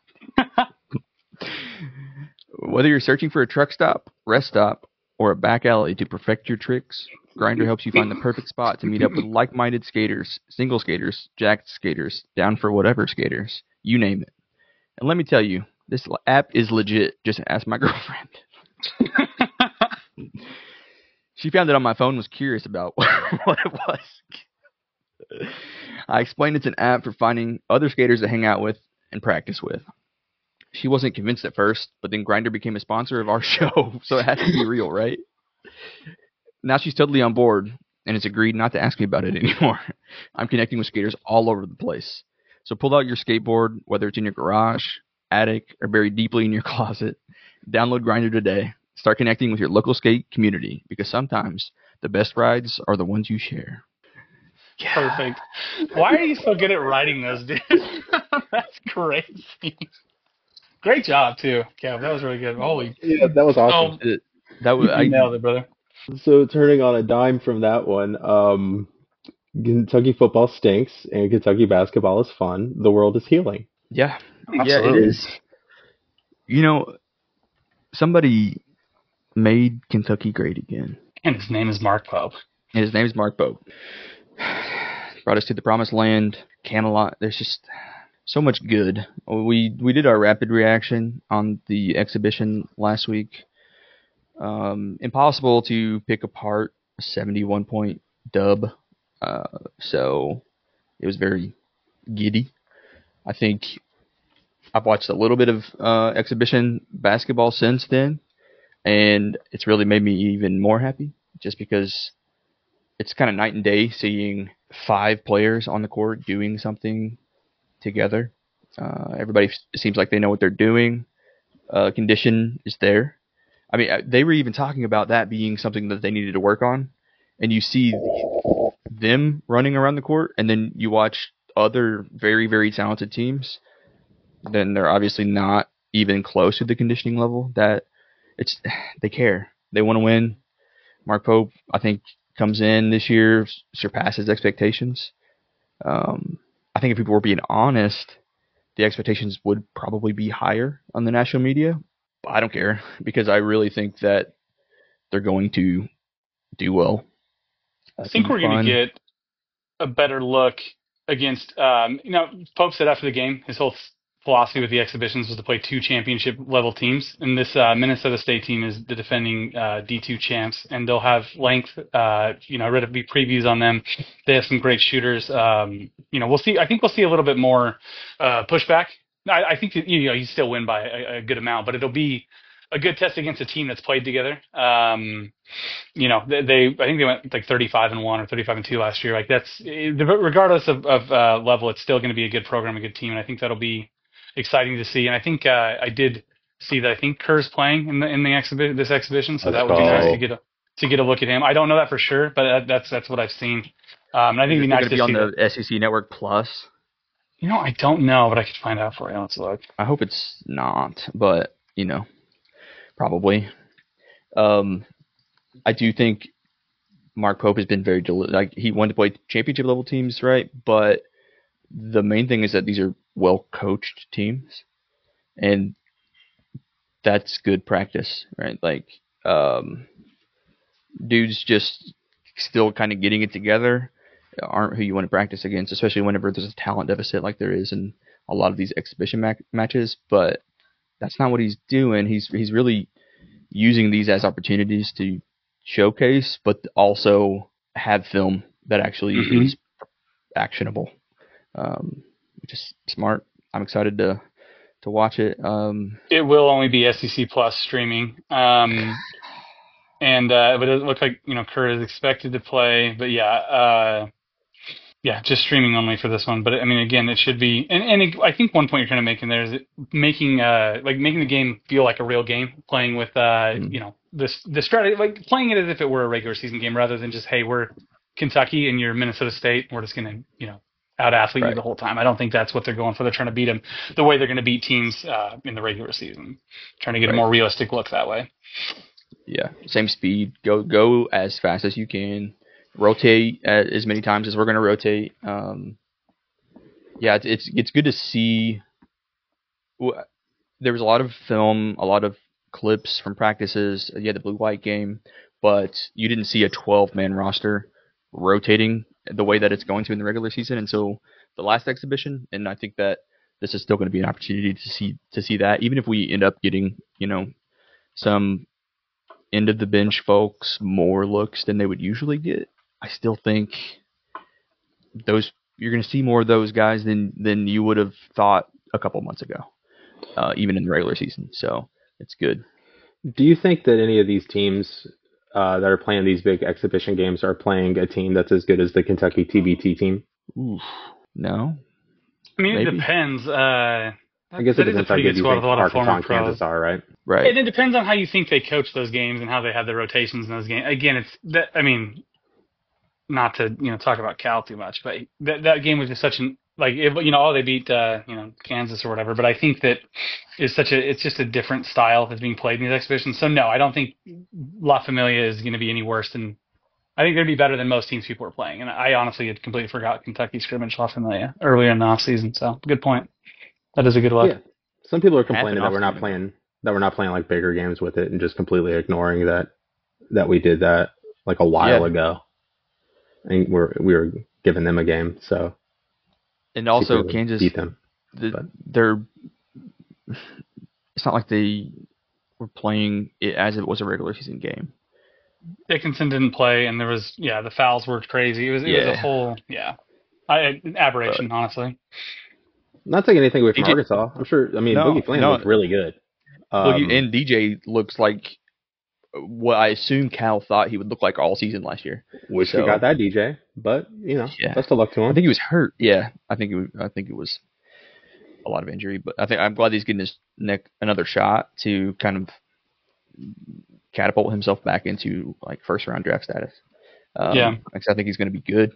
Whether you're searching for a truck stop, rest stop, or a back alley to perfect your tricks, Grindr helps you find the perfect spot to meet up with like-minded skaters, single skaters, jacked skaters, down for whatever skaters, you name it. And let me tell you, this app is legit. Just ask my girlfriend. She found it on my phone and was curious about what it was. I explained it's an app for finding other skaters to hang out with and practice with. She wasn't convinced at first, but then Grindr became a sponsor of our show, so it has to be real, right? Now she's totally on board and has agreed not to ask me about it anymore. I'm connecting with skaters all over the place. So pull out your skateboard, whether it's in your garage, attic, or buried deeply in your closet. Download Grindr today. Start connecting with your local skate community, because sometimes the best rides are the ones you share. Yeah. Perfect. Why are you so good at writing those, dude? That's crazy. Great job, too, Kev. That was really good. Holy. Yeah, that was awesome. Oh, that was, I nailed it, brother. So turning on a dime from that one, um, Kentucky football stinks and Kentucky basketball is fun. The world is healing. Yeah. Absolutely. Yeah, it is. You know, somebody made Kentucky great again. And his name is Mark Pope. And his name is Mark Pope. Brought us to the promised land, Camelot. There's just so much good. We we did our rapid reaction on the exhibition last week. Um, impossible to pick apart a seventy-one point dub. Uh, so it was very giddy. I think I've watched a little bit of uh, exhibition basketball since then, and it's really made me even more happy, just because it's kind of night and day seeing five players on the court doing something together. Uh, everybody f- seems like they know what they're doing. Uh, condition is there. I mean, they were even talking about that being something that they needed to work on. And you see them running around the court, and then you watch other very, very talented teams. Then they're obviously not even close to the conditioning level. That it's they care. They want to win. Mark Pope, I think, comes in this year, surpasses expectations. Um, I think if people were being honest, the expectations would probably be higher on the national media. But I don't care, because I really think that they're going to do well. I think we're going to get a better look against, um, you know, Pope said after the game, his whole philosophy with the exhibitions was to play two championship level teams. And this uh, Minnesota State team is the defending uh, D two champs, and they'll have length. Uh, you know, I read a few previews on them. They have some great shooters. Um, you know, we'll see. I think we'll see a little bit more uh, pushback. I, I think that, you know, you still win by a, a good amount, but it'll be a good test against a team that's played together. Um, you know, they, they, I think they went like thirty-five and one or thirty-five and two last year. Like that's, regardless of, of uh, level, it's still going to be a good program, a good team. And I think that'll be exciting to see. And I think uh, I did see that I think Kerr's playing in the in the exhibition, this exhibition. So that would be nice to get a to get a look at him. I don't know that for sure, but that's that's what I've seen. Um, and I think it'd be nice to be see on the that. S E C Network Plus. You know, I don't know, but I could find out for you. Let's look. I hope it's not, but you know, probably. Um, I do think Mark Pope has been very deli- like he wanted to play championship level teams, right? But the main thing is that these are well coached teams, and that's good practice, right? Like, um, dudes just still kind of getting it together aren't who you want to practice against, especially whenever there's a talent deficit like there is in a lot of these exhibition ma- matches. But that's not what he's doing. He's he's really using these as opportunities to showcase, but also have film that actually mm-hmm. is actionable, um, which is smart. I'm excited to to watch it. Um, it will only be S E C Plus streaming. Um, and uh, but it looks like you know Kurt is expected to play, but yeah. Uh, Yeah, just streaming only for this one. But I mean, again, it should be. And, and it, I think one point you're kind of making there is it making uh like making the game feel like a real game, playing with uh mm. you know this the strategy, like playing it as if it were a regular season game rather than just hey we're Kentucky and you're Minnesota State, we're just gonna you know out athlete right. you the whole time. I don't think that's what they're going for. They're trying to beat them the way they're going to beat teams uh, in the regular season, trying to get right. a more realistic look that way. Yeah, same speed. Go go as fast as you can. Rotate as many times as we're going to rotate. Um, yeah, it's, it's it's good to see. There was a lot of film, a lot of clips from practices. You had the blue-white game, but you didn't see a twelve-man roster rotating the way that it's going to in the regular season until the last exhibition. And I think that this is still going to be an opportunity to see to see that, even if we end up getting you know some end of the bench folks more looks than they would usually get. I still think those you're going to see more of those guys than than you would have thought a couple months ago, uh, even in the regular season. So it's good. Do you think that any of these teams uh, that are playing these big exhibition games are playing a team that's as good as the Kentucky T B T team? Oof, no. I mean, Maybe. It depends. Uh, I guess it depends how good you think Arkansas and Kansas are, right? Right. And it depends on how you think they coach those games and how they have their rotations in those games. Again, it's that. I mean. Not to you know talk about Cal too much, but that that game was just such an like it, you know oh they beat uh, you know Kansas or whatever, but I think that it's such a it's just a different style that's being played in these exhibitions. So no, I don't think La Familia is going to be any worse than I think they'd be better than most teams people are playing. And I honestly had completely forgot Kentucky scrimmage La Familia earlier in the off season. So good point. That is a good look. Yeah, some people are complaining that we're not playing that we're not playing like bigger games with it and just completely ignoring that that we did that like a while yeah. ago. And we're we were giving them a game, so and also Kansas beat them. The, they're it's not like they were playing it as if it was a regular season game. Dickinson didn't play, and there was yeah the fouls were crazy. It was it yeah. was a whole yeah I, aberration, but, honestly. Not taking anything away from D J, Arkansas. I'm sure. I mean, no, Boogie Fland no. looked really good. Um, Boogie, and D J looks like what I assume Cal thought he would look like all season last year. Wish so, we got that D J, but you know, yeah. best of luck to him. I think he was hurt. Yeah, I think it was, I think it was a lot of injury, but I think I'm glad he's getting his neck another shot to kind of catapult himself back into like first round draft status. Um, yeah, because I think he's going to be good.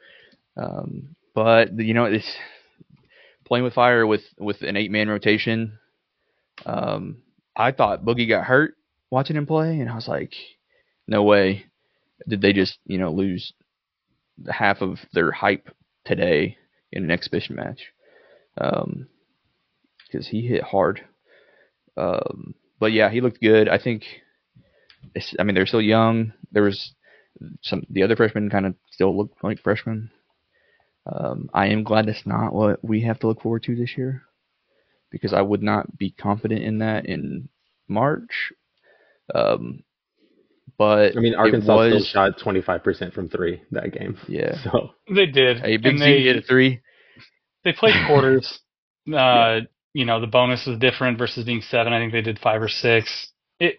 Um, but you know, it's playing with fire with with an eight man rotation. Um, I thought Boogie got hurt watching him play, and I was like, no way did they just, you know, lose half of their hype today in an exhibition match. Um, because he hit hard. Um, but yeah, he looked good. I think, it's, I mean, they're still young. There was some, the other freshmen kind of still look like freshmen. Um, I am glad that's not what we have to look forward to this year, because I would not be confident in that in March. Um, but I mean, Arkansas was, still shot twenty-five percent from three that game. Yeah, so they did. Hey, Big Z hit a three. They played quarters. uh, yeah. You know, the bonus was different versus being seven. I think they did five or six. It.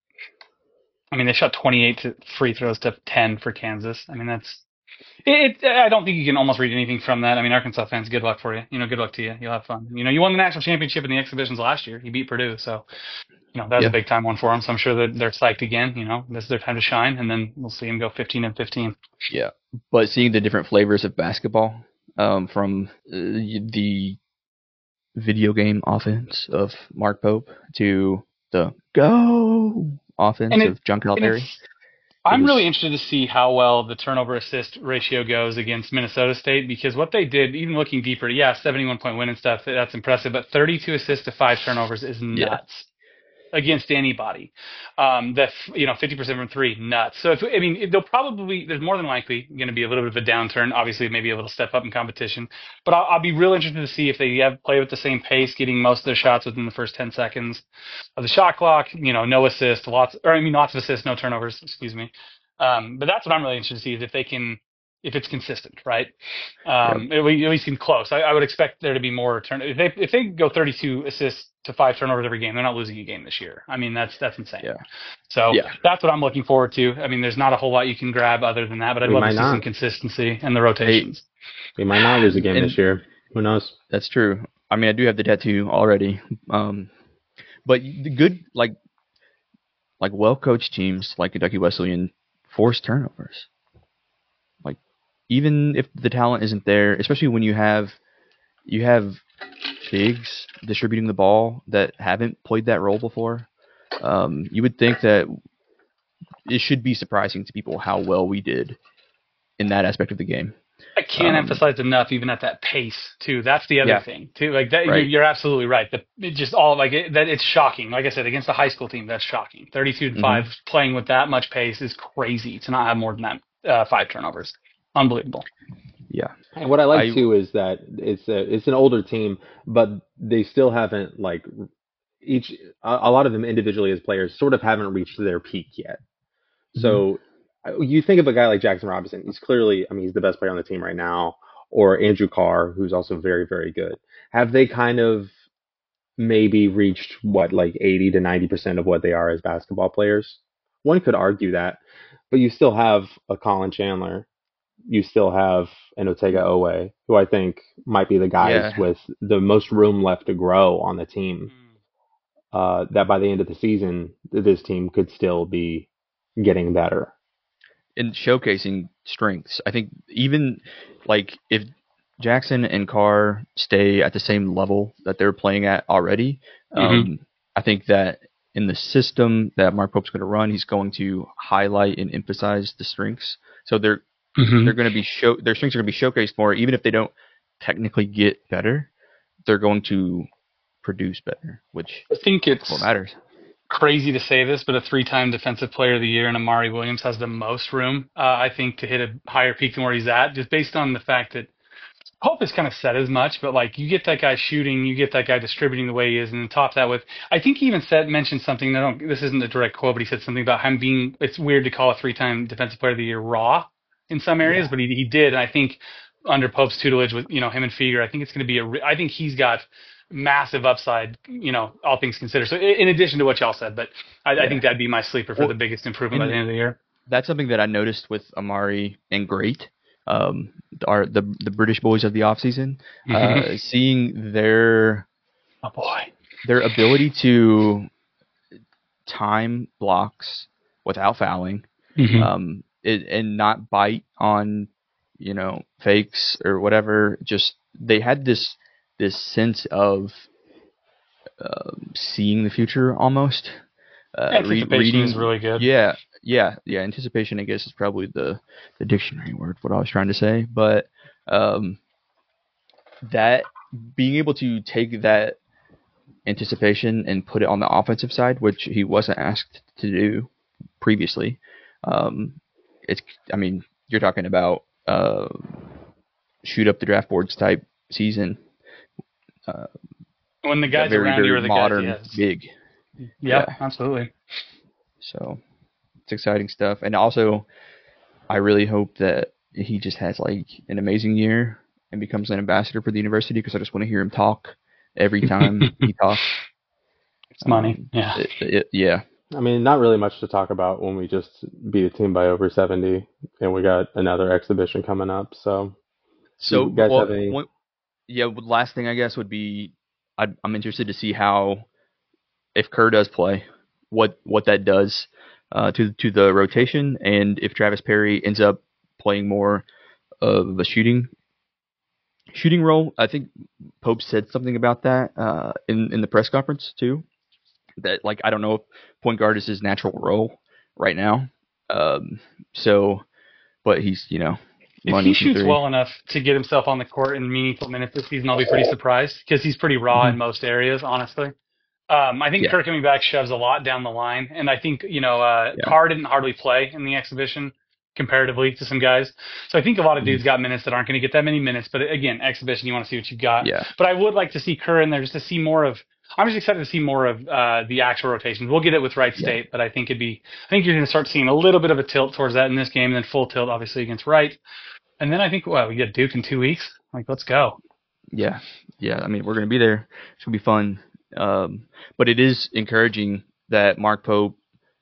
I mean, they shot twenty-eight to free throws to ten for Kansas. I mean, that's. It, it. I don't think you can almost read anything from that. I mean, Arkansas fans, good luck for you. You know, good luck to you. You'll have fun. You know, you won the national championship in the exhibitions last year. You beat Purdue, so. you know, that's yeah. a big time one for them. So I'm sure that they're psyched again. You know, this is their time to shine, and then we'll see them go fifteen and fifteen. Yeah, but seeing the different flavors of basketball, um, from uh, the video game offense of Mark Pope to the go offense it, of John Calipari. I'm was, really interested to see how well the turnover assist ratio goes against Minnesota State, because what they did, even looking deeper, yeah, seventy-one point win and stuff, that's impressive, but thirty-two assists to five turnovers is nuts. Yeah. Against anybody. Um, that, you know, fifty percent from three, nuts. So, if, I mean, they'll probably, there's more than likely going to be a little bit of a downturn, obviously maybe a little step up in competition, but I'll, I'll be real interested to see if they have play with the same pace, getting most of their shots within the first ten seconds of the shot clock, you know, no assists, lots, or I mean, lots of assists, no turnovers, excuse me. Um, but that's what I'm really interested to see, is if they can, if it's consistent, right? Um, yep. At least seem close. I, I would expect there to be more turn. If they if they go thirty-two assists to five turnovers every game, they're not losing a game this year. I mean, that's that's insane. Yeah. So yeah. that's what I'm looking forward to. I mean, there's not a whole lot you can grab other than that, but I'd we love to see not. some consistency and the rotations. We might not lose a game and this year. Who knows? That's true. I mean, I do have the tattoo already. Um, but the good, like, like well-coached teams like Kentucky Wesleyan force turnovers. Like, even if the talent isn't there, especially when you have you have bigs distributing the ball that haven't played that role before, um, you would think that it should be surprising to people how well we did in that aspect of the game. I can't um, emphasize enough, even at that pace too. That's the other yeah. thing too. Like that, right. you're, you're absolutely right. The, it just all like it, that. It's shocking. Like I said, against a high school team, that's shocking. thirty-two to five, mm-hmm. playing with that much pace is crazy. To not have more than that uh, five turnovers, unbelievable. Yeah. And what I like I, too is that it's a, it's an older team, but they still haven't like each a, a lot of them individually as players sort of haven't reached their peak yet. Mm-hmm. So you think of a guy like Jackson Robinson. He's clearly, I mean, he's the best player on the team right now. Or Andrew Carr, who's also very, very good. Have they kind of maybe reached what, like eighty to ninety percent of what they are as basketball players? One could argue that, but you still have a Colin Chandler. You still have an Otega Owe, who I think might be the guys yeah. with the most room left to grow on the team. Uh, that by the end of the season, this team could still be getting better. In showcasing strengths. I think even like if Jackson and Carr stay at the same level that they're playing at already, mm-hmm. um, I think that in the system that Mark Pope's going to run, he's going to highlight and emphasize the strengths. So they're mm-hmm. they're going to be show their strengths are going to be showcased more, even if they don't technically get better. They're going to produce better, which I think it's what matters. Crazy to say this, but a three-time Defensive Player of the Year and Amari Williams has the most room, uh, I think, to hit a higher peak than where he's at, just based on the fact that Pope has kind of said as much, but like you get that guy shooting, you get that guy distributing the way he is, and then top that with, I think he even said mentioned something. I don't. This isn't a direct quote, but he said something about him being. It's weird to call a three-time Defensive Player of the Year raw in some areas, yeah. but he he did, and I think under Pope's tutelage with you know him and Feger, I think it's going to be a. I think he's got massive upside, you know, all things considered. So in addition to what y'all said, but I, yeah. I think that'd be my sleeper for well, the biggest improvement by the end of the year. That's something that I noticed with Amari and Great, um, our the the British boys of the offseason, mm-hmm. uh, seeing their oh boy their ability to time blocks without fouling, mm-hmm. um, it, and not bite on you know fakes or whatever. Just they had this. This sense of uh, seeing the future almost. Uh, anticipation re- reading, is really good. Yeah, yeah, yeah. Anticipation, I guess, is probably the, the dictionary word, what I was trying to say. But um, that being able to take that anticipation and put it on the offensive side, which he wasn't asked to do previously, um, it's. I mean, you're talking about uh, shoot up the draft boards type season. Uh, when the guys very, around very you are the modern, guys, yes. big. Yep, yeah, absolutely. So it's exciting stuff, and also I really hope that he just has like an amazing year and becomes an ambassador for the university because I just want to hear him talk every time he talks. It's money, um, yeah, it, it, yeah. I mean, not really much to talk about when we just beat a team by over seventy, and we got another exhibition coming up. So, so you guys well, have any? One, Yeah, last thing I guess would be I'd, I'm interested to see how if Kerr does play, what what that does uh, to to the rotation, and if Travis Perry ends up playing more of a shooting shooting role. I think Pope said something about that uh, in in the press conference too. That like I don't know if point guard is his natural role right now. Um, so, but he's you know. If he shoots well enough to get himself on the court in meaningful minutes this season, I'll be pretty surprised because he's pretty raw mm-hmm. in most areas, honestly. Um, I think yeah. Kerr coming back shoves a lot down the line, and I think you know uh, yeah. Carr didn't hardly play in the exhibition comparatively to some guys, so I think a lot of dudes got minutes that aren't going to get that many minutes. But again, exhibition, you want to see what you've got. Yeah. But I would like to see Kerr in there just to see more of. I'm just excited to see more of uh, the actual rotations. We'll get it with Wright State, yeah. but I think it'd be. I think you're going to start seeing a little bit of a tilt towards that in this game, and then full tilt obviously against Wright. And then I think, well, we get Duke in two weeks. Like, let's go. Yeah, yeah. I mean, we're going to be there. It's going to be fun. Um, but it is encouraging that Mark Pope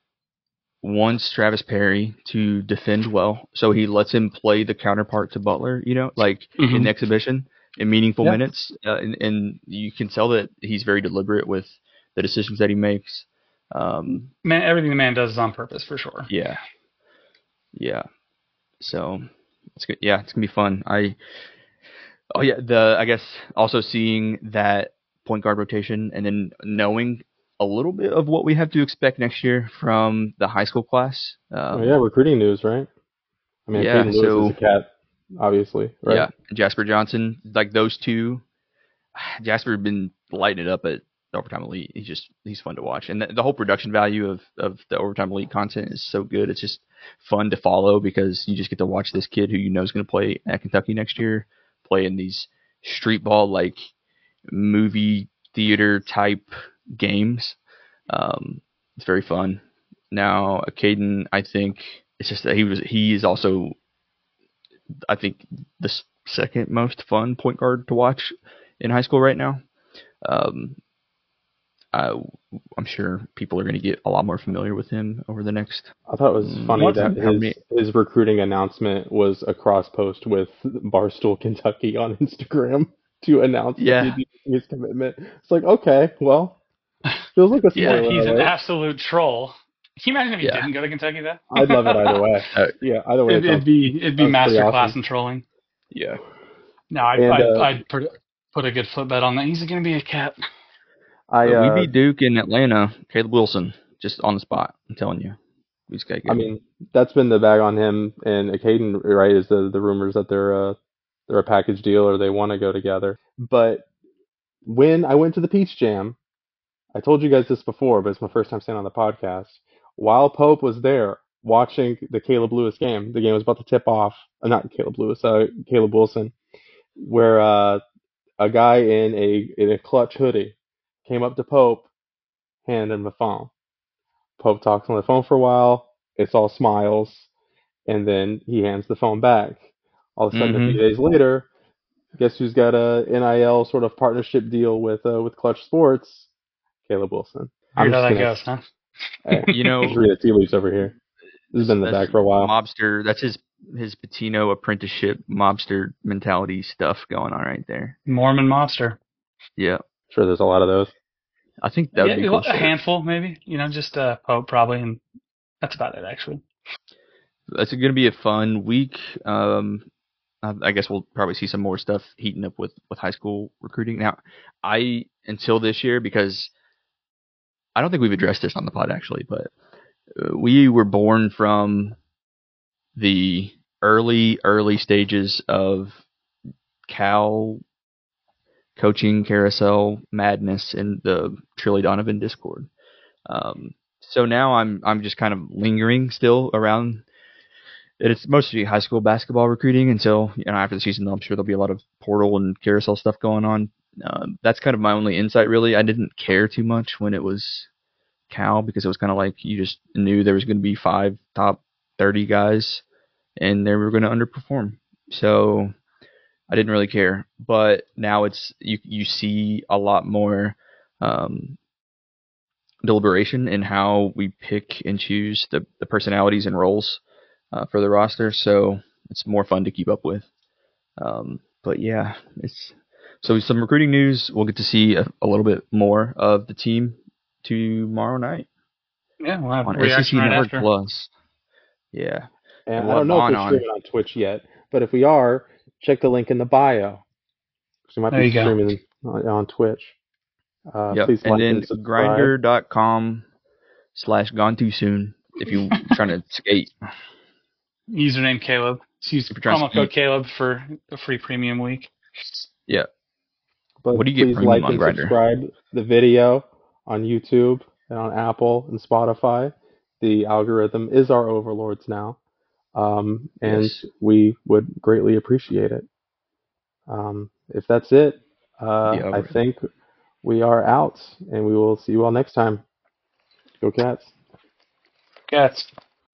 wants Travis Perry to defend well, so he lets him play the counterpart to Butler. You know, like mm-hmm. in the exhibition in meaningful yeah. minutes, uh, and, and you can tell that he's very deliberate with the decisions that he makes. Um, man, everything the man does is on purpose for sure. Yeah, yeah. So. It's good. Yeah, it's gonna be fun. I oh yeah, the I guess also seeing that point guard rotation and then knowing a little bit of what we have to expect next year from the high school class. Um, oh yeah, recruiting news, right? I mean, yeah, Caden Lewis so, is a cat, obviously, right? Yeah, Jasper Johnson, like those two. Jasper has been lighting it up at the Overtime Elite. He's just he's fun to watch, and the, the whole production value of of the Overtime Elite content is so good. It's just fun to follow because you just get to watch this kid who you know is going to play at Kentucky next year play in these street ball like movie theater type games. Um, it's very fun. Now, Caden, I think it's just that he was he is also I think the second most fun point guard to watch in high school right now. Um, I, I'm sure people are going to get a lot more familiar with him over the next. I thought it was funny that his, his recruiting announcement was a cross post with Barstool Kentucky on Instagram to announce yeah. his commitment. It's like, okay, well, feels like a spoiler. Yeah, he's alert. an absolute troll. Can you imagine if he yeah. didn't go to Kentucky though? I'd love it either way. Uh, yeah, either way. It, it'd be it'd be masterclass awesome. in trolling. Yeah. No, I'd, and, I'd, uh, I'd put, put a good foot bet on that. He's going to be a cat. I, uh, we beat Duke in Atlanta. Caleb Wilson, just on the spot. I'm telling you, we just got. I mean, that's been the bag on him and Caden, right? Is the the rumors that they're uh, they're a package deal or they want to go together. But when I went to the Peach Jam, I told you guys this before, but it's my first time saying it on the podcast. While Pope was there watching the Caleb Lewis game, the game was about to tip off. Uh, not Caleb Lewis, uh, Caleb Wilson, where uh, a guy in a in a clutch hoodie came up to Pope, handed him a phone. Pope talks on the phone for a while. It's all smiles, and then he hands the phone back. All of a sudden, mm-hmm. a few days later, guess who's got a N I L sort of partnership deal with uh, with Clutch Sports? Caleb Wilson. I know that gonna, goes, huh? Hey, you know, just read the tea leaves over here. This has been in the bag for a while. Mobster, that's his his Patino apprenticeship mobster mentality stuff going on right there. Mormon mobster. Yeah. Sure, there's a lot of those. I think that would yeah, be cool. A handful, maybe. You know, just uh, Pope probably, and that's about it, actually. That's going to be a fun week. Um, I guess we'll probably see some more stuff heating up with, with high school recruiting. Now, I, until this year, because I don't think we've addressed this on the pod, actually, but uh, we were born from the early, early stages of Cal coaching carousel madness in the Trilly Donovan Discord. Um, so now I'm I'm just kind of lingering still around. It's mostly high school basketball recruiting until, you know, after the season, I'm sure there'll be a lot of portal and carousel stuff going on. Uh, that's kind of my only insight, really. I didn't care too much when it was Cal because it was kind of like you just knew there was going to be five top thirty guys and they were going to underperform. So I didn't really care, but now it's you. You see a lot more um, deliberation in how we pick and choose the, the personalities and roles uh, for the roster. So it's more fun to keep up with. Um, but yeah, it's so some recruiting news. We'll get to see a, a little bit more of the team tomorrow night. Yeah, we'll have on reaction S E C right Network after. Plus. Yeah. And, And I we'll don't have know if Vaughn we're on. streaming on Twitch yet, but if we are, check the link in the bio. We might There be you go. streaming on, on Twitch. Uh, Yep. Please And like then and subscribe. grinder.com slash gone too soon if you're trying to skate. Username Caleb. Just use If you're trying promo to code skate. Caleb for a free premium week. Yeah. But What do you get please premium like on and Grindr? subscribe the video on YouTube and on Apple and Spotify. The algorithm is our overlords now, um, and Yes. we would greatly appreciate it. Um, if that's it, uh, The I algorithm. think we are out, and we will see you all next time. Go Cats. Cats.